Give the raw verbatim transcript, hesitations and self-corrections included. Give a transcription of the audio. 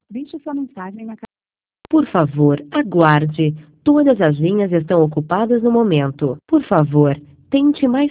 Deixe sua mensagem na caixa. Por favor, aguarde. Todas as linhas estão ocupadas no momento. Por favor, tente mais